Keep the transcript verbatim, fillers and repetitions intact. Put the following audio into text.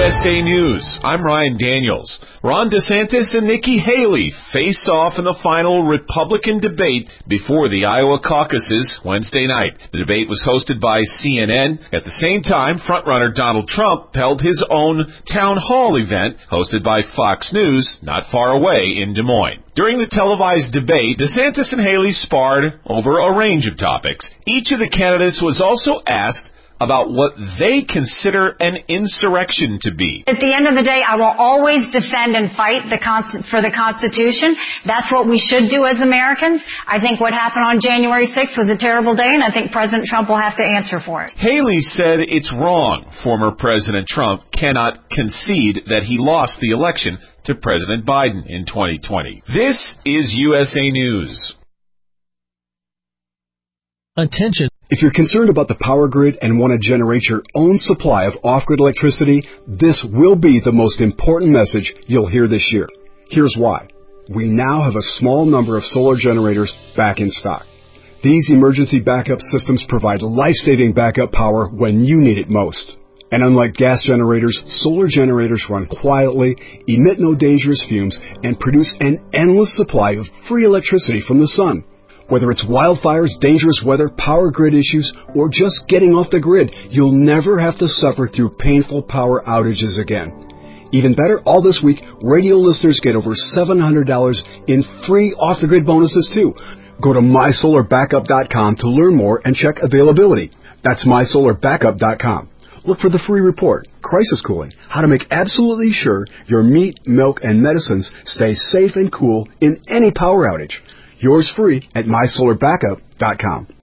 S A News. I'm Ryan Daniels. Ron DeSantis and Nikki Haley face off in the final Republican debate before the Iowa caucuses Wednesday night. The debate was hosted by C N N. At the same time, frontrunner Donald Trump held his own town hall event hosted by Fox News not far away in Des Moines. During the televised debate, DeSantis and Haley sparred over a range of topics. Each of the candidates was also asked about what they consider an insurrection to be. At the end of the day, I will always defend and fight the const- for the Constitution. That's what we should do as Americans. I think what happened on January sixth was a terrible day, and I think President Trump will have to answer for it. Haley said it's wrong. Former President Trump cannot concede that he lost the election to President Biden in twenty twenty. This is U S A News. Attention. If you're concerned about the power grid and want to generate your own supply of off-grid electricity, this will be the most important message you'll hear this year. Here's why. We now have a small number of solar generators back in stock. These emergency backup systems provide life-saving backup power when you need it most. And unlike gas generators, solar generators run quietly, emit no dangerous fumes, and produce an endless supply of free electricity from the sun. Whether it's wildfires, dangerous weather, power grid issues, or just getting off the grid, you'll never have to suffer through painful power outages again. Even better, all this week, radio listeners get over seven hundred dollars in free off-the-grid bonuses too. Go to my solar backup dot com to learn more and check availability. That's my solar backup dot com. Look for the free report, Crisis Cooling, how to make absolutely sure your meat, milk, and medicines stay safe and cool in any power outage. Yours free at my solar backup dot com.